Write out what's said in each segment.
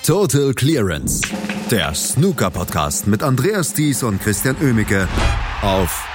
Total Clearance, der Snooker-Podcast mit Andreas Thies und Christian Oemicke auf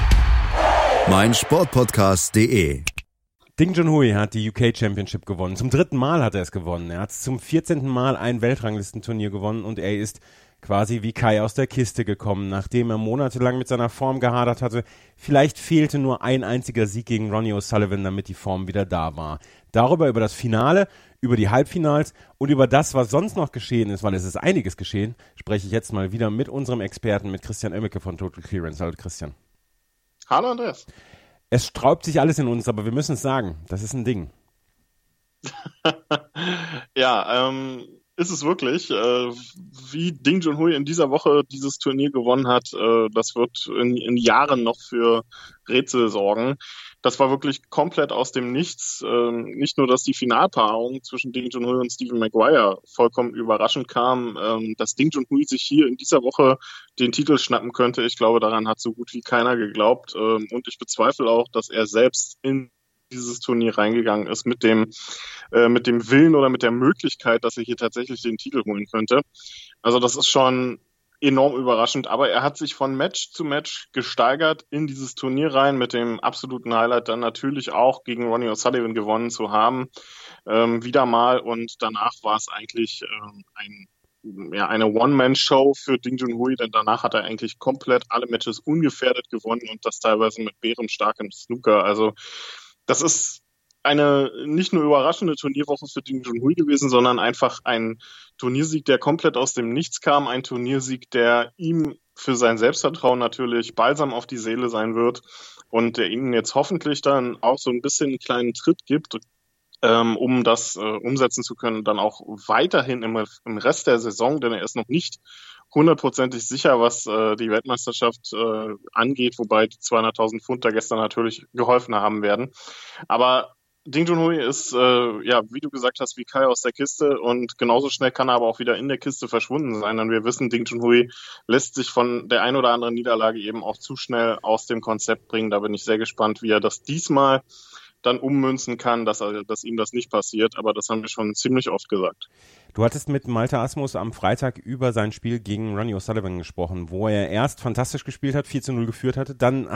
meinsportpodcast.de. Ding Junhui hat die UK Championship gewonnen. Zum 3. Mal hat er es gewonnen. Er hat zum 14. Mal ein Weltranglistenturnier gewonnen und er ist quasi wie Kai aus der Kiste gekommen, nachdem er monatelang mit seiner Form gehadert hatte. Vielleicht fehlte nur ein einziger Sieg gegen Ronnie O'Sullivan, damit die Form wieder da war. Darüber, über das Finale, über die Halbfinals und über das, was sonst noch geschehen ist, weil es ist einiges geschehen, spreche ich jetzt mal wieder mit unserem Experten, mit Christian Oemicke von Total Clearance. Hallo Christian. Hallo Andreas. Es sträubt sich alles in uns, aber wir müssen es sagen, das ist ein Ding. Ja, ist es wirklich. Wie Ding Junhui in dieser Woche dieses Turnier gewonnen hat, das wird in Jahren noch für Rätsel sorgen. Das war wirklich komplett aus dem Nichts. Nicht nur, dass die Finalpaarung zwischen Ding Junhui und Stephen Maguire vollkommen überraschend kam, dass Ding Junhui sich hier in dieser Woche den Titel schnappen könnte. Ich glaube, daran hat so gut wie keiner geglaubt. Und ich bezweifle auch, dass er selbst in dieses Turnier reingegangen ist mit dem Willen oder mit der Möglichkeit, dass er hier tatsächlich den Titel holen könnte. Also das ist schon enorm überraschend, aber er hat sich von Match zu Match gesteigert in dieses Turnier rein, mit dem absoluten Highlight dann natürlich auch gegen Ronnie O'Sullivan gewonnen zu haben, wieder mal, und danach war es eigentlich eine One-Man-Show für Ding Junhui, denn danach hat er eigentlich komplett alle Matches ungefährdet gewonnen und das teilweise mit bärenstarkem Snooker. Also das ist eine nicht nur überraschende Turnierwoche für Ding Junhui gewesen, sondern einfach ein Turniersieg, der komplett aus dem Nichts kam. Ein Turniersieg, der ihm für sein Selbstvertrauen natürlich balsam auf die Seele sein wird und der ihm jetzt hoffentlich dann auch so ein bisschen einen kleinen Tritt gibt, um das umsetzen zu können, dann auch weiterhin im Rest der Saison, denn er ist noch nicht hundertprozentig sicher, was die Weltmeisterschaft angeht, wobei die 200.000 Pfund da gestern natürlich geholfen haben werden. Aber Ding Junhui ist, wie du gesagt hast, wie Kai aus der Kiste, und genauso schnell kann er aber auch wieder in der Kiste verschwunden sein, denn wir wissen, Ding Junhui lässt sich von der ein oder anderen Niederlage eben auch zu schnell aus dem Konzept bringen. Da bin ich sehr gespannt, wie er das diesmal dann ummünzen kann, dass ihm das nicht passiert, aber das haben wir schon ziemlich oft gesagt. Du hattest mit Malte Asmus am Freitag über sein Spiel gegen Ronnie O'Sullivan gesprochen, wo er erst fantastisch gespielt hat, 4-0 geführt hatte, dann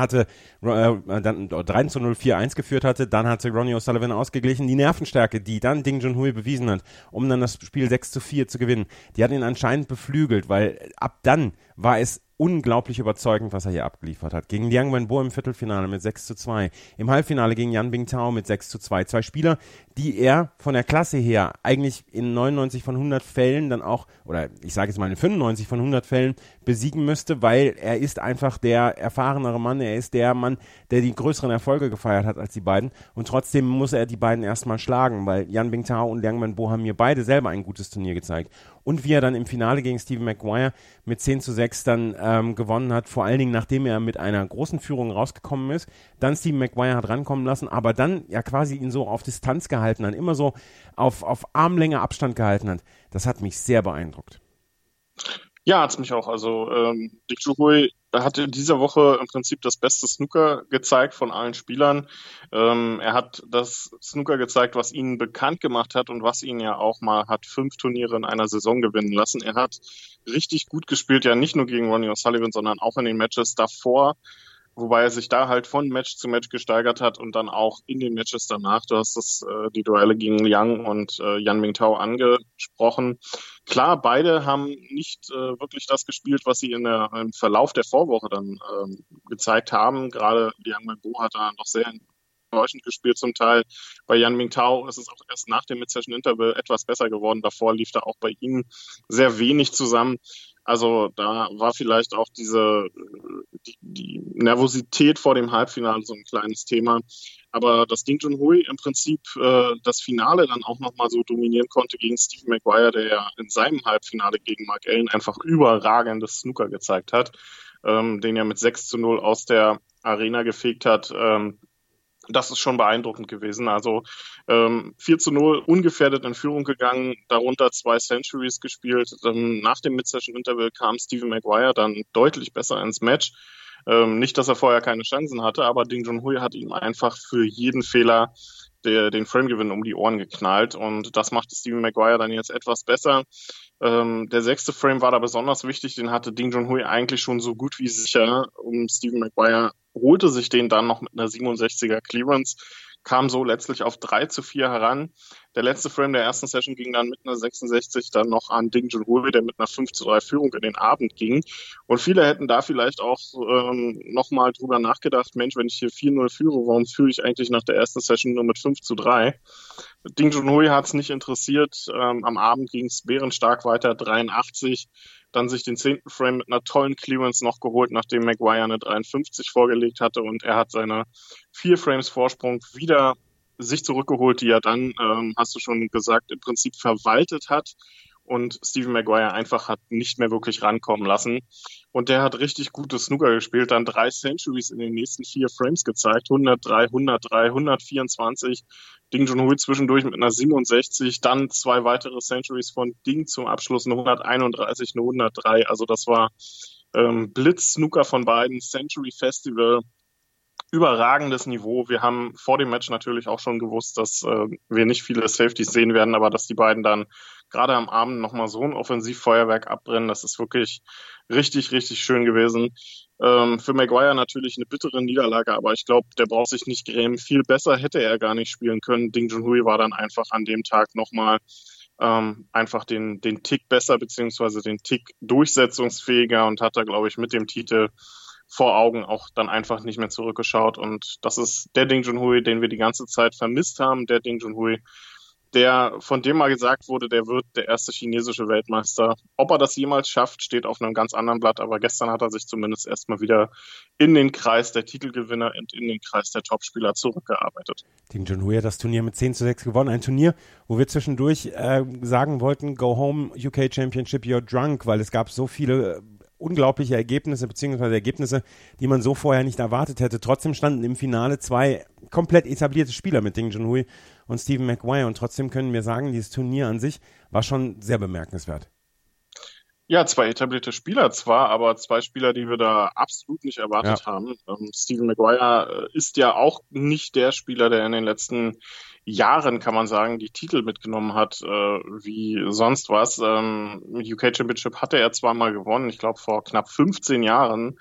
3-0, 4-1 geführt hatte, dann hatte Ronnie O'Sullivan ausgeglichen. Die Nervenstärke, die dann Ding Junhui bewiesen hat, um dann das Spiel 6-4 zu gewinnen, die hat ihn anscheinend beflügelt, weil ab dann war es unglaublich überzeugend, was er hier abgeliefert hat. Gegen Liang Wenbo im Viertelfinale mit 6-2. Im Halbfinale gegen Yan Bingtao mit 6-2. Zwei Spieler, die er von der Klasse her eigentlich in 99 von 100 Fällen dann auch, oder ich sage jetzt mal in 95 von 100 Fällen besiegen müsste, weil er ist einfach der erfahrenere Mann, er ist der Mann, der die größeren Erfolge gefeiert hat als die beiden, und trotzdem muss er die beiden erstmal schlagen, weil Yan Bingtao und Liang Wenbo haben mir beide selber ein gutes Turnier gezeigt. Und wie er dann im Finale gegen Stephen Maguire mit 10-6 dann gewonnen hat, vor allen Dingen nachdem er mit einer großen Führung rausgekommen ist, dann Stephen Maguire hat rankommen lassen, aber dann ja quasi ihn so auf Distanz gehalten hat, immer so auf Armlänge Abstand gehalten hat. Das hat mich sehr beeindruckt. Ja, hat's mich auch. Also Ding Junhui hat in dieser Woche im Prinzip das beste Snooker gezeigt von allen Spielern. Er hat das Snooker gezeigt, was ihn bekannt gemacht hat und was ihn ja auch mal hat 5 Turniere in einer Saison gewinnen lassen. Er hat richtig gut gespielt, ja nicht nur gegen Ronnie O'Sullivan, sondern auch in den Matches davor, wobei er sich da halt von Match zu Match gesteigert hat und dann auch in den Matches danach. Du hast die Duelle gegen Liang und Yan Bingtao angesprochen. Klar, beide haben nicht wirklich das gespielt, was sie im Verlauf der Vorwoche dann gezeigt haben. Gerade Liang Wenbo hat da noch sehr enttäuschend gespielt zum Teil. Bei Yan Bingtao ist es auch erst nach dem Mid-Session Interval etwas besser geworden. Davor lief da auch bei ihm sehr wenig zusammen. Also da war vielleicht auch die Nervosität vor dem Halbfinale so ein kleines Thema. Aber dass Ding Junhui im Prinzip das Finale dann auch nochmal so dominieren konnte gegen Stephen Maguire, der ja in seinem Halbfinale gegen Mark Allen einfach überragendes Snooker gezeigt hat, den er mit 6-0 aus der Arena gefegt hat, das ist schon beeindruckend gewesen. Also 4-0 ungefährdet in Führung gegangen, darunter 2 Centuries gespielt. Nach dem Mid-Session-Interval kam Stephen Maguire dann deutlich besser ins Match. Nicht, dass er vorher keine Chancen hatte, aber Ding Junhui hat ihm einfach für jeden Fehler den Framegewinn um die Ohren geknallt, und das machte Stephen Maguire dann jetzt etwas besser. Der 6. Frame war da besonders wichtig, den hatte Ding Junhui eigentlich schon so gut wie sicher. Stephen Maguire holte sich den dann noch mit einer 67er Clearance, kam so letztlich auf 3:4 heran. Der letzte Frame der ersten Session ging dann mit einer 66 dann noch an Ding Junhui, der mit einer 5:3 Führung in den Abend ging. Und viele hätten da vielleicht auch nochmal drüber nachgedacht, Mensch, wenn ich hier 4:0 führe, warum führe ich eigentlich nach der ersten Session nur mit 5:3? Ding Junhui hat es nicht interessiert. Am Abend ging es bärenstark weiter, 83. Dann sich den 10. Frame mit einer tollen Clearance noch geholt, nachdem Maguire eine 53 vorgelegt hatte, und er hat seine 4 Frames Vorsprung wieder sich zurückgeholt, die er dann, hast du schon gesagt, im Prinzip verwaltet hat und Stephen Maguire einfach hat nicht mehr wirklich rankommen lassen. Und der hat richtig gutes Snooker gespielt, dann 3 Centuries in den nächsten 4 Frames gezeigt, 103, 103, 124. Ding Junhui zwischendurch mit einer 67, dann 2 weitere Centuries von Ding zum Abschluss, eine 131, eine 103. Also das war Blitz-Snooker von beiden, Century Festival. Überragendes Niveau. Wir haben vor dem Match natürlich auch schon gewusst, dass wir nicht viele Safeties sehen werden, aber dass die beiden dann gerade am Abend nochmal so ein Offensivfeuerwerk abbrennen, das ist wirklich richtig, richtig schön gewesen. Für Maguire natürlich eine bittere Niederlage, aber ich glaube, der braucht sich nicht grämen. Viel besser hätte er gar nicht spielen können. Ding Junhui war dann einfach an dem Tag nochmal einfach den Tick besser, beziehungsweise den Tick durchsetzungsfähiger und hat da, glaube ich, mit dem Titel vor Augen auch dann einfach nicht mehr zurückgeschaut. Und das ist der Ding Junhui, den wir die ganze Zeit vermisst haben. Der Ding Junhui, von dem mal gesagt wurde, der wird der erste chinesische Weltmeister. Ob er das jemals schafft, steht auf einem ganz anderen Blatt. Aber gestern hat er sich zumindest erstmal wieder in den Kreis der Titelgewinner und in den Kreis der Topspieler zurückgearbeitet. Ding Junhui hat das Turnier mit 10:6 gewonnen. Ein Turnier, wo wir zwischendurch sagen wollten, go home UK Championship, you're drunk, weil es gab so viele unglaubliche Ergebnisse, beziehungsweise Ergebnisse, die man so vorher nicht erwartet hätte. Trotzdem standen im Finale 2 komplett etablierte Spieler mit Ding Junhui und Stephen Maguire, und trotzdem können wir sagen, dieses Turnier an sich war schon sehr bemerkenswert. Ja, 2 etablierte Spieler zwar, aber 2 Spieler, die wir da absolut nicht erwartet haben. Stephen Maguire ist ja auch nicht der Spieler, der in den letzten Jahren, kann man sagen, die Titel mitgenommen hat, wie sonst was. UK Championship hatte er zwar mal gewonnen, ich glaube vor knapp 15 Jahren.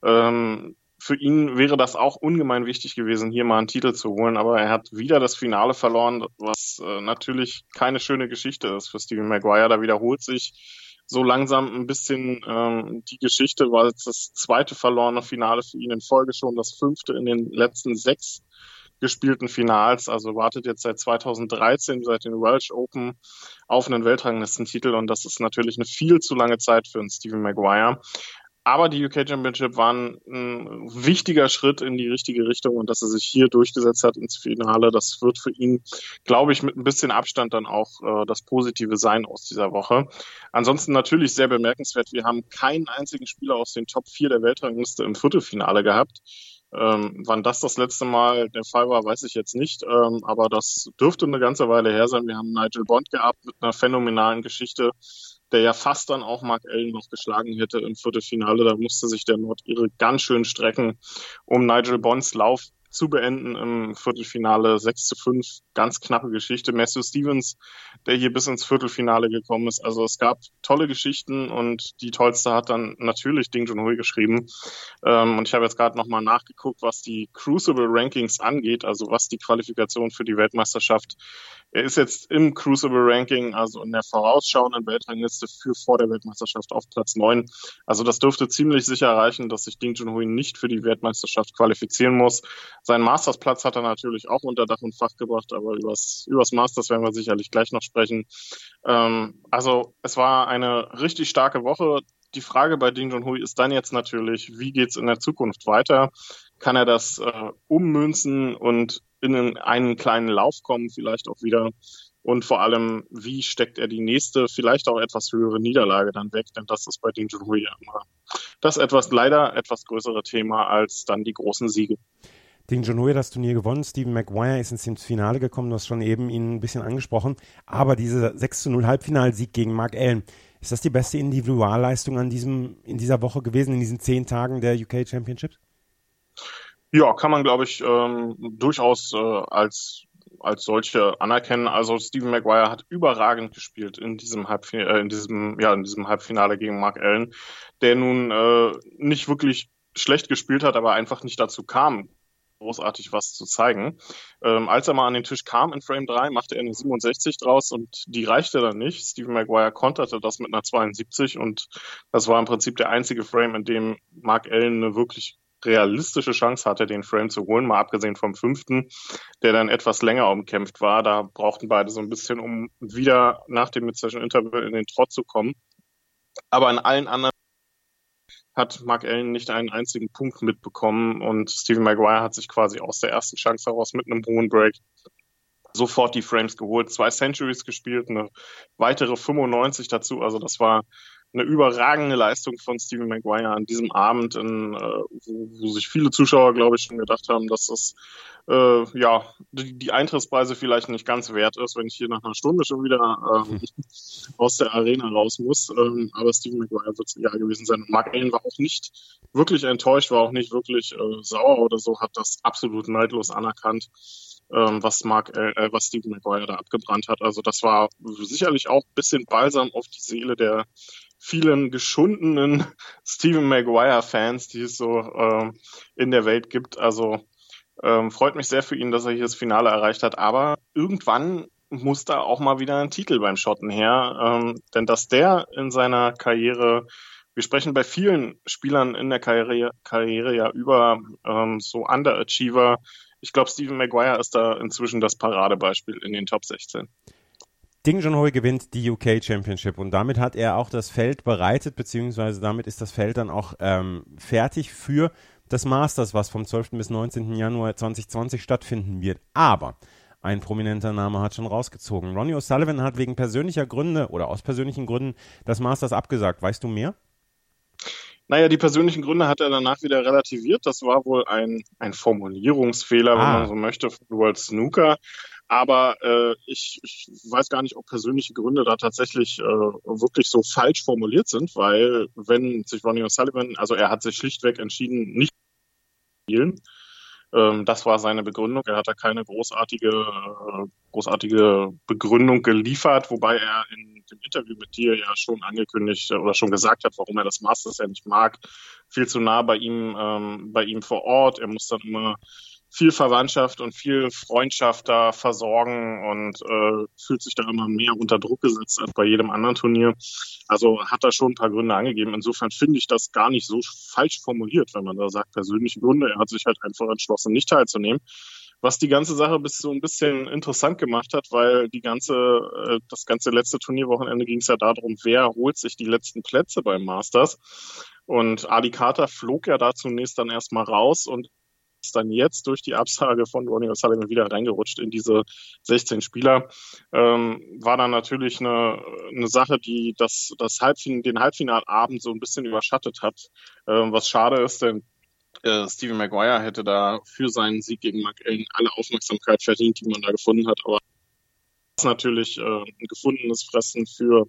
Für ihn wäre das auch ungemein wichtig gewesen, hier mal einen Titel zu holen, aber er hat wieder das Finale verloren, was natürlich keine schöne Geschichte ist für Stephen Maguire. Da wiederholt sich so langsam ein bisschen die Geschichte, war jetzt das 2. verlorene Finale für ihn in Folge, schon das 5. in den letzten 6 gespielten Finals, also wartet jetzt seit 2013, seit den Welsh Open, auf einen Weltranglistentitel, und das ist natürlich eine viel zu lange Zeit für einen Stephen Maguire. Aber die UK Championship war ein wichtiger Schritt in die richtige Richtung, und dass er sich hier durchgesetzt hat ins Finale, das wird für ihn, glaube ich, mit ein bisschen Abstand dann auch das Positive sein aus dieser Woche. Ansonsten natürlich sehr bemerkenswert, wir haben keinen einzigen Spieler aus den Top 4 der Weltrangliste im Viertelfinale gehabt. Wann das letzte Mal der Fall war, weiß ich jetzt nicht, aber das dürfte eine ganze Weile her sein. Wir haben Nigel Bond gehabt mit einer phänomenalen Geschichte, der ja fast dann auch Mark Allen noch geschlagen hätte im Viertelfinale. Da musste sich der Nordire ganz schön strecken, um Nigel Bonds Lauf zu beenden im Viertelfinale. 6:5, ganz knappe Geschichte. Matthew Stevens, der hier bis ins Viertelfinale gekommen ist. Also es gab tolle Geschichten, und die tollste hat dann natürlich Ding Junhui geschrieben. Und ich habe jetzt gerade nochmal nachgeguckt, was die Crucible Rankings angeht, also was die Qualifikation für die Weltmeisterschaft. Er ist jetzt im Crucible Ranking, also in der vorausschauenden Weltrangliste für vor der Weltmeisterschaft, auf Platz 9. Also das dürfte ziemlich sicher reichen, dass sich Ding Junhui nicht für die Weltmeisterschaft qualifizieren muss. Seinen Mastersplatz hat er natürlich auch unter Dach und Fach gebracht, aber übers Masters werden wir sicherlich gleich noch sprechen. Also es war eine richtig starke Woche. Die Frage bei Ding Junhui ist dann jetzt natürlich, wie geht's in der Zukunft weiter? Kann er das ummünzen und in einen kleinen Lauf kommen, vielleicht auch wieder? Und vor allem, wie steckt er die nächste, vielleicht auch etwas höhere Niederlage dann weg? Denn das ist bei Ding Junhui ja immer das leider etwas größere Thema als dann die großen Siege. Ding Junhui hat das Turnier gewonnen, Stephen Maguire ist ins Finale gekommen, du hast schon eben ihn ein bisschen angesprochen, aber dieser 6:0 Halbfinalsieg gegen Mark Allen, ist das die beste Individualleistung in dieser Woche gewesen, in diesen 10 Tagen der UK Championships? Ja, kann man, glaube ich, durchaus als als solche anerkennen. Also Stephen Maguire hat überragend gespielt in diesem Halbfinale gegen Mark Allen, der nun nicht wirklich schlecht gespielt hat, aber einfach nicht dazu kam, großartig was zu zeigen. Als er mal an den Tisch kam in Frame 3, machte er eine 67 draus und die reichte dann nicht. Stephen Maguire konterte das mit einer 72 und das war im Prinzip der einzige Frame, in dem Mark Allen eine wirklich realistische Chance hatte, den Frame zu holen, mal abgesehen vom 5., der dann etwas länger umkämpft war. Da brauchten beide so ein bisschen, um wieder nach dem Mid-Session-Interval in den Trott zu kommen. Aber in allen anderen hat Mark Allen nicht einen einzigen Punkt mitbekommen und Stephen Maguire hat sich quasi aus der ersten Chance heraus mit einem hohen Break sofort die Frames geholt, 2 Centuries gespielt, eine weitere 95 dazu. Also das war eine überragende Leistung von Stephen Maguire an diesem Abend, wo sich viele Zuschauer, glaube ich, schon gedacht haben, dass das die Eintrittspreise vielleicht nicht ganz wert ist, wenn ich hier nach einer Stunde schon wieder aus der Arena raus muss. Aber Stephen Maguire wird es egal gewesen sein. Mark Allen war auch nicht wirklich enttäuscht, war auch nicht wirklich sauer oder so, hat das absolut neidlos anerkannt, was Stephen Maguire da abgebrannt hat. Also das war sicherlich auch ein bisschen Balsam auf die Seele der vielen geschundenen Stephen Maguire-Fans, die es so in der Welt gibt. Also freut mich sehr für ihn, dass er hier das Finale erreicht hat. Aber irgendwann muss da auch mal wieder ein Titel beim Schotten her. Denn dass der in seiner Karriere, wir sprechen bei vielen Spielern in der Karriere ja über so Underachiever. Ich glaube, Stephen Maguire ist da inzwischen das Paradebeispiel in den Top 16. Ding Junhui gewinnt die UK Championship und damit hat er auch das Feld bereitet, beziehungsweise damit ist das Feld dann auch fertig für das Masters, was vom 12. bis 19. Januar 2020 stattfinden wird. Aber ein prominenter Name hat schon rausgezogen. Ronnie O'Sullivan hat wegen persönlicher Gründe oder aus persönlichen Gründen das Masters abgesagt. Weißt du mehr? Naja, die persönlichen Gründe hat er danach wieder relativiert. Das war wohl ein Formulierungsfehler, wenn man so möchte, von World Snooker. Aber ich weiß gar nicht, ob persönliche Gründe da tatsächlich wirklich so falsch formuliert sind, weil wenn sich Ronnie O'Sullivan, also er hat sich schlichtweg entschieden, nicht zu spielen. Das war seine Begründung. Er hat da keine großartige Begründung geliefert, wobei er in dem Interview mit dir ja schon angekündigt oder schon gesagt hat, warum er das Masters ja nicht mag. Viel zu nah bei ihm vor Ort. Er muss dann immer viel Verwandtschaft und viel Freundschaft da versorgen und fühlt sich da immer mehr unter Druck gesetzt als bei jedem anderen Turnier. Also hat er schon ein paar Gründe angegeben. Insofern finde ich das gar nicht so falsch formuliert, wenn man da sagt, persönliche Gründe. Er hat sich halt einfach entschlossen, nicht teilzunehmen. Was die ganze Sache bis so ein bisschen interessant gemacht hat, weil das ganze letzte Turnierwochenende ging es ja darum, wer holt sich die letzten Plätze beim Masters. Und Adi Carter flog ja da zunächst dann erstmal raus und ist dann jetzt durch die Absage von Ronnie O'Sullivan wieder reingerutscht in diese 16 Spieler. War dann natürlich eine Sache, die den Halbfinalabend so ein bisschen überschattet hat. Was schade ist, denn Stephen Maguire hätte da für seinen Sieg gegen Mark Allen alle Aufmerksamkeit verdient, die man da gefunden hat. Aber das ist natürlich ein gefundenes Fressen für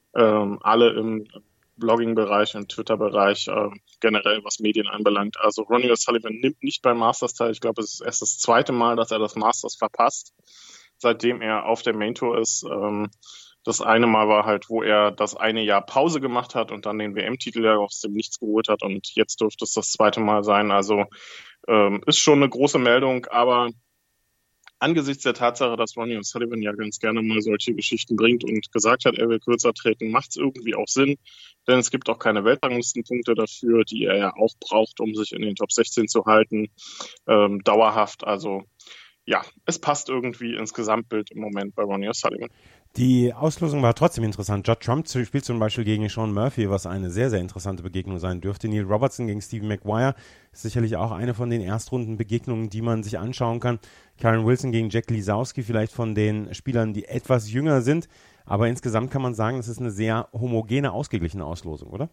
alle im Blogging-Bereich und Twitter-Bereich, generell was Medien anbelangt. Also Ronnie O'Sullivan nimmt nicht beim Masters teil. Ich glaube, es ist erst das zweite Mal, dass er das Masters verpasst, seitdem er auf der Main Tour ist. Das eine Mal war halt, wo er das eine Jahr Pause gemacht hat und dann den WM-Titel ja aus dem Nichts geholt hat und jetzt dürfte es das zweite Mal sein. Also ist schon eine große Meldung, aber angesichts der Tatsache, dass Ronnie O'Sullivan ja ganz gerne mal solche Geschichten bringt und gesagt hat, er will kürzer treten, macht es irgendwie auch Sinn, denn es gibt auch keine Weltranglistenpunkte dafür, die er ja auch braucht, um sich in den Top 16 zu halten, dauerhaft. Also ja, es passt irgendwie ins Gesamtbild im Moment bei Ronnie O'Sullivan. Die Auslosung war trotzdem interessant. Judd Trump spielt zum Beispiel gegen Sean Murphy, was eine sehr, sehr interessante Begegnung sein dürfte. Neil Robertson gegen Stephen Maguire ist sicherlich auch eine von den Erstrundenbegegnungen, die man sich anschauen kann. Karen Wilson gegen Jack Lisowski, vielleicht von den Spielern, die etwas jünger sind. Aber insgesamt kann man sagen, es ist eine sehr homogene, ausgeglichene Auslosung, oder?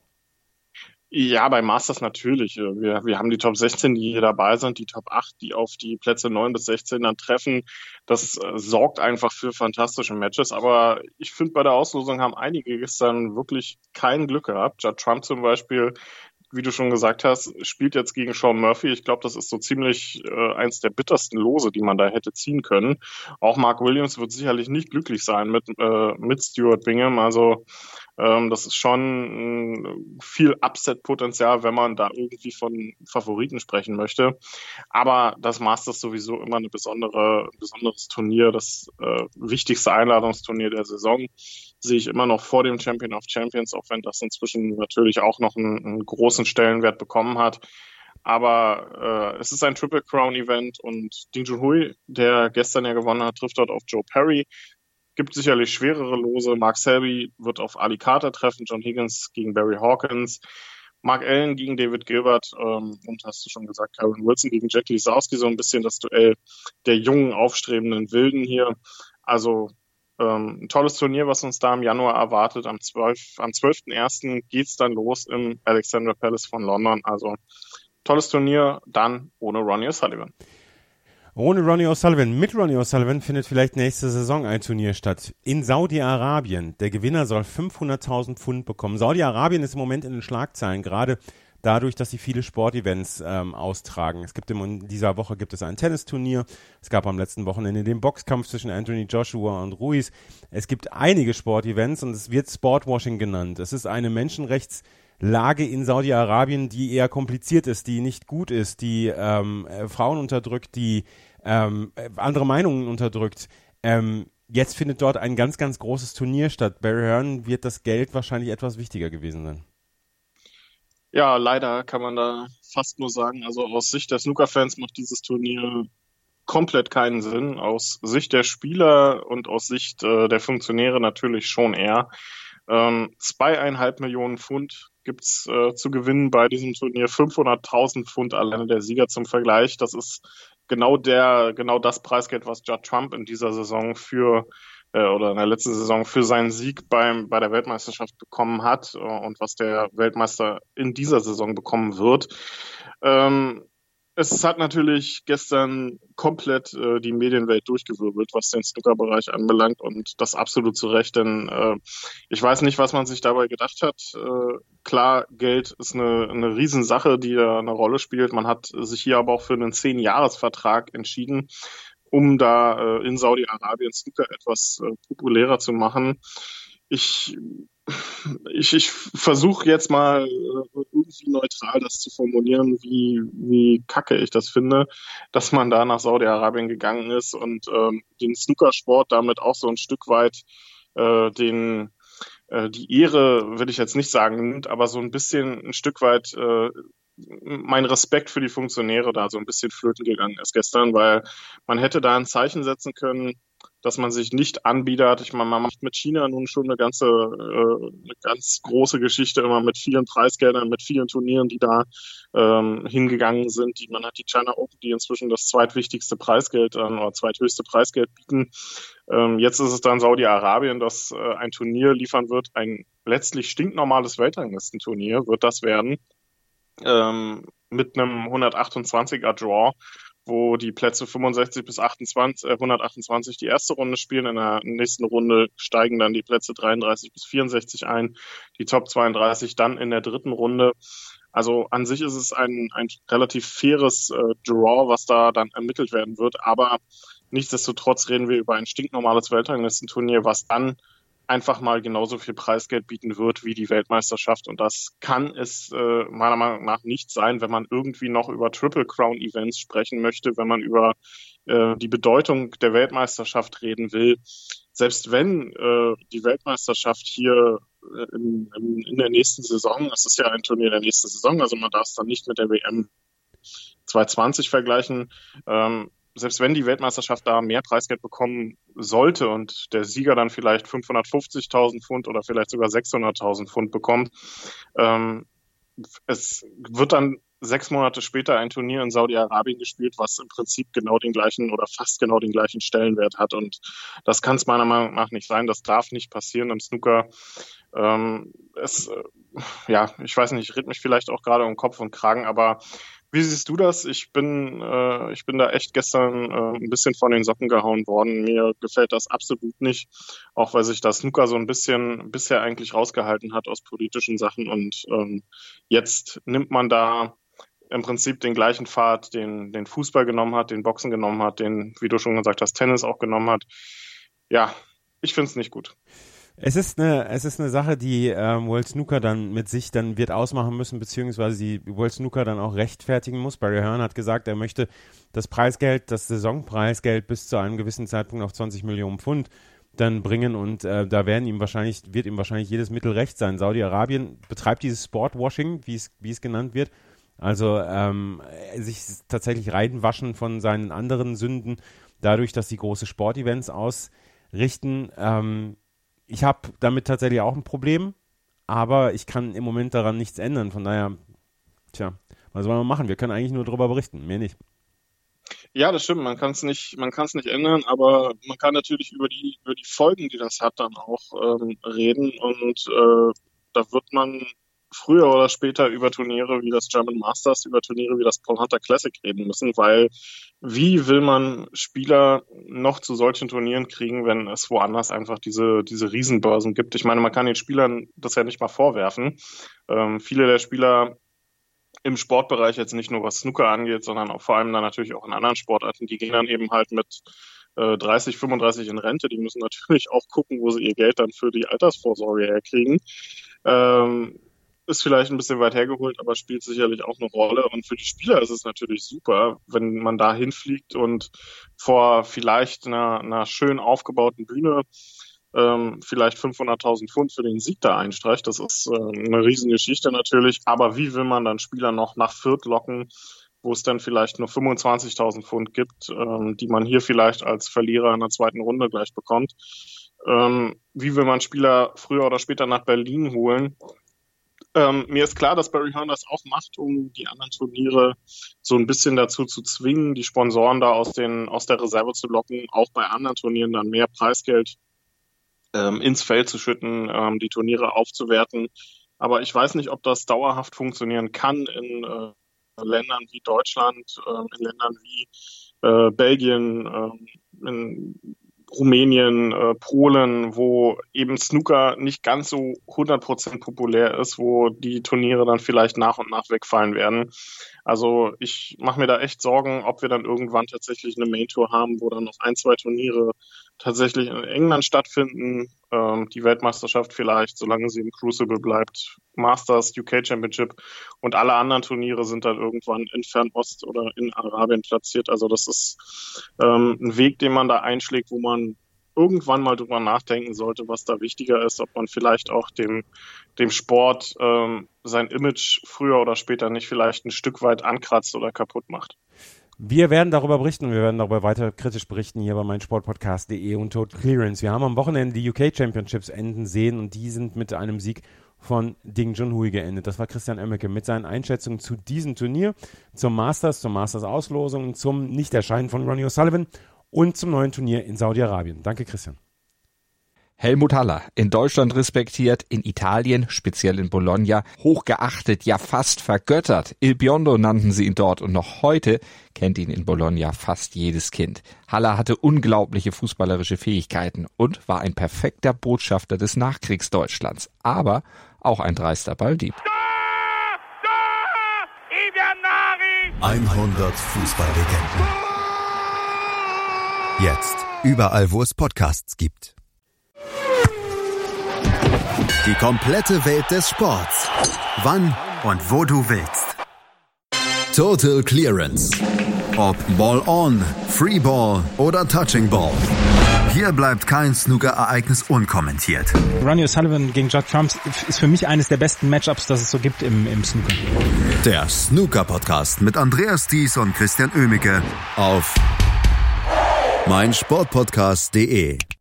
Ja, bei Masters natürlich. Wir haben die Top 16, die hier dabei sind, die Top 8, die auf die Plätze 9 bis 16 dann treffen. Das sorgt einfach für fantastische Matches. Aber ich finde, bei der Auslosung haben einige gestern wirklich kein Glück gehabt. Judd Trump zum Beispiel wie du schon gesagt hast, spielt jetzt gegen Sean Murphy. Ich glaube, das ist so ziemlich eins der bittersten Lose, die man da hätte ziehen können. Auch Mark Williams wird sicherlich nicht glücklich sein mit Stuart Bingham. Also das ist schon viel Upset-Potenzial, wenn man da irgendwie von Favoriten sprechen möchte. Aber das Masters sowieso immer ein besonderes Turnier, das wichtigste Einladungsturnier der Saison. Sehe ich immer noch vor dem Champion of Champions, auch wenn das inzwischen natürlich auch noch einen großen Stellenwert bekommen hat. Aber es ist ein Triple Crown Event und Ding Junhui, der gestern ja gewonnen hat, trifft dort auf Joe Perry. Gibt sicherlich schwerere Lose. Mark Selby wird auf Ali Carter treffen, John Higgins gegen Barry Hawkins, Mark Allen gegen David Gilbert und hast du schon gesagt, Karen Wilson gegen Jack Lisowski, so ein bisschen das Duell der jungen, aufstrebenden Wilden hier. Also ein tolles Turnier, was uns da im Januar erwartet. Am 12.01. geht's dann los im Alexandra Palace von London. Also tolles Turnier, dann ohne Ronnie O'Sullivan. Ohne Ronnie O'Sullivan. Mit Ronnie O'Sullivan findet vielleicht nächste Saison ein Turnier statt. In Saudi-Arabien. Der Gewinner soll 500.000 Pfund bekommen. Saudi-Arabien ist im Moment in den Schlagzeilen, gerade dadurch, dass sie viele Sportevents austragen. In dieser Woche gibt es ein Tennisturnier. Es gab am letzten Wochenende den Boxkampf zwischen Anthony Joshua und Ruiz. Es gibt einige Sportevents und es wird Sportwashing genannt. Es ist eine Menschenrechtslage in Saudi-Arabien, die eher kompliziert ist, die nicht gut ist, die Frauen unterdrückt, die andere Meinungen unterdrückt. Jetzt findet dort ein ganz, ganz großes Turnier statt. Barry Hearn wird das Geld wahrscheinlich etwas wichtiger gewesen sein. Ja, leider kann man da fast nur sagen, also aus Sicht der Snooker-Fans macht dieses Turnier komplett keinen Sinn. Aus Sicht der Spieler und aus Sicht der Funktionäre natürlich schon eher. 2,5 Millionen Pfund gibt's zu gewinnen bei diesem Turnier. 500.000 Pfund alleine der Sieger zum Vergleich. Das ist genau das Preisgeld, was Judd Trump in dieser Saison oder in der letzten Saison für seinen Sieg bei der Weltmeisterschaft bekommen hat und was der Weltmeister in dieser Saison bekommen wird. Es hat natürlich gestern komplett die Medienwelt durchgewirbelt, was den Snooker-Bereich anbelangt und das absolut zu Recht, denn ich weiß nicht, was man sich dabei gedacht hat. Klar, Geld ist eine Riesensache, die da eine Rolle spielt. Man hat sich hier aber auch für einen 10-Jahres-Vertrag entschieden, um da in Saudi-Arabien Snooker etwas populärer zu machen. Ich versuche jetzt mal irgendwie neutral das zu formulieren, wie kacke ich das finde, dass man da nach Saudi-Arabien gegangen ist und den Snookersport damit auch so ein Stück weit die Ehre, will ich jetzt nicht sagen, nimmt, aber so ein Stück weit mein Respekt für die Funktionäre da so ein bisschen flöten gegangen ist gestern, weil man hätte da ein Zeichen setzen können, dass man sich nicht anbietet. Ich meine, man macht mit China nun schon eine ganz große Geschichte, immer mit vielen Preisgeldern, mit vielen Turnieren, die da hingegangen sind. Man hat die China Open, die inzwischen das zweitwichtigste Preisgeld oder zweithöchste Preisgeld bieten. Jetzt ist es dann Saudi-Arabien, das ein Turnier liefern wird, ein letztlich stinknormales Weltranglistenturnier wird das werden, mit einem 128er Draw, wo die Plätze 65 bis 128 die erste Runde spielen. In der nächsten Runde steigen dann die Plätze 33 bis 64 ein, die Top 32 dann in der dritten Runde. Also an sich ist es ein relativ faires Draw, was da dann ermittelt werden wird. Aber nichtsdestotrotz reden wir über ein stinknormales Weltranglistenturnier, was dann einfach mal genauso viel Preisgeld bieten wird wie die Weltmeisterschaft. Und das kann es meiner Meinung nach nicht sein, wenn man irgendwie noch über Triple Crown Events sprechen möchte, wenn man über die Bedeutung der Weltmeisterschaft reden will. Selbst wenn die Weltmeisterschaft hier in der nächsten Saison, es ist ja ein Turnier der nächsten Saison, also man darf es dann nicht mit der WM 2020 vergleichen, selbst wenn die Weltmeisterschaft da mehr Preisgeld bekommen sollte und der Sieger dann vielleicht 550.000 Pfund oder vielleicht sogar 600.000 Pfund bekommt, es wird dann 6 Monate später ein Turnier in Saudi-Arabien gespielt, was im Prinzip genau den gleichen oder fast genau den gleichen Stellenwert hat. Und das kann es meiner Meinung nach nicht sein. Das darf nicht passieren im Snooker. Ich weiß nicht, ich rede mich vielleicht auch gerade um Kopf und Kragen, aber Wie siehst du das? Ich bin da echt gestern ein bisschen von den Socken gehauen worden. Mir gefällt das absolut nicht, auch weil sich das Snooker so ein bisschen bisher eigentlich rausgehalten hat aus politischen Sachen. Und jetzt nimmt man da im Prinzip den gleichen Pfad, den Fußball genommen hat, den Boxen genommen hat, den, wie du schon gesagt hast, Tennis auch genommen hat. Ja, ich finde es nicht gut. Es ist eine Sache, die World Snooker dann mit sich dann wird ausmachen müssen, beziehungsweise die World Snooker dann auch rechtfertigen muss. Barry Hearn hat gesagt, er möchte das Preisgeld, das Saisonpreisgeld bis zu einem gewissen Zeitpunkt auf 20 Millionen Pfund dann bringen und da wird ihm wahrscheinlich jedes Mittel recht sein. Saudi-Arabien betreibt dieses Sportwashing, wie es genannt wird, also sich tatsächlich reinwaschen von seinen anderen Sünden, dadurch, dass sie große Sportevents ausrichten. Ich habe damit tatsächlich auch ein Problem, aber ich kann im Moment daran nichts ändern. Von daher, was soll man machen? Wir können eigentlich nur darüber berichten, mehr nicht. Ja, das stimmt. Man kann es nicht ändern, aber man kann natürlich über die Folgen, die das hat, dann auch reden. Und da wird man früher oder später über Turniere wie das German Masters, über Turniere wie das Paul Hunter Classic reden müssen, weil wie will man Spieler noch zu solchen Turnieren kriegen, wenn es woanders einfach diese Riesenbörsen gibt? Ich meine, man kann den Spielern das ja nicht mal vorwerfen. Viele der Spieler im Sportbereich, jetzt nicht nur was Snooker angeht, sondern auch vor allem dann natürlich auch in anderen Sportarten, die gehen dann eben halt mit 30, 35 in Rente. Die müssen natürlich auch gucken, wo sie ihr Geld dann für die Altersvorsorge herkriegen. Ist vielleicht ein bisschen weit hergeholt, aber spielt sicherlich auch eine Rolle. Und für die Spieler ist es natürlich super, wenn man da hinfliegt und vor vielleicht einer schön aufgebauten Bühne vielleicht 500.000 Pfund für den Sieg da einstreicht. Das ist eine Riesengeschichte natürlich. Aber wie will man dann Spieler noch nach Fürth locken, wo es dann vielleicht nur 25.000 Pfund gibt, die man hier vielleicht als Verlierer in der zweiten Runde gleich bekommt? Wie will man Spieler früher oder später nach Berlin holen? Mir ist klar, dass Barry Hearn das auch macht, um die anderen Turniere so ein bisschen dazu zu zwingen, die Sponsoren da aus der Reserve zu locken, auch bei anderen Turnieren dann mehr Preisgeld ins Feld zu schütten, die Turniere aufzuwerten. Aber ich weiß nicht, ob das dauerhaft funktionieren kann in Ländern wie Deutschland, in Ländern wie Belgien, in Rumänien, Polen, wo eben Snooker nicht ganz so 100% populär ist, wo die Turniere dann vielleicht nach und nach wegfallen werden. Also ich mache mir da echt Sorgen, ob wir dann irgendwann tatsächlich eine Main-Tour haben, wo dann noch 1, 2 Turniere tatsächlich in England stattfinden. Die Weltmeisterschaft vielleicht, solange sie im Crucible bleibt, Masters, UK Championship und alle anderen Turniere sind dann irgendwann in Fernost oder in Arabien platziert. Also das ist ein Weg, den man da einschlägt, wo man irgendwann mal drüber nachdenken sollte, was da wichtiger ist, ob man vielleicht auch dem Sport sein Image früher oder später nicht vielleicht ein Stück weit ankratzt oder kaputt macht. Wir werden darüber berichten, wir werden darüber weiter kritisch berichten hier bei meinsportpodcast.de und Total Clearance. Wir haben am Wochenende die UK Championships enden sehen und die sind mit einem Sieg von Ding Junhui geendet. Das war Christian Oemmeke mit seinen Einschätzungen zu diesem Turnier, zur Masters-Auslosung, zum Nichterscheinen von Ronnie O'Sullivan und zum neuen Turnier in Saudi-Arabien. Danke, Christian. Helmut Haller, in Deutschland respektiert, in Italien, speziell in Bologna, hochgeachtet, ja fast vergöttert. Il Biondo nannten sie ihn dort und noch heute kennt ihn in Bologna fast jedes Kind. Haller hatte unglaubliche fußballerische Fähigkeiten und war ein perfekter Botschafter des Nachkriegsdeutschlands, aber auch ein dreister Balldieb. 100 Fußballlegenden. Jetzt überall, wo es Podcasts gibt. Die komplette Welt des Sports. Wann und wo du willst. Total Clearance. Ob Ball on, Free Ball oder Touching Ball. Hier bleibt kein Snooker-Ereignis unkommentiert. Ronnie O'Sullivan gegen Judd Trump ist für mich eines der besten Matchups, das es so gibt im Snooker. Der Snooker-Podcast mit Andreas Thies und Christian Oemmeke auf meinsportpodcast.de.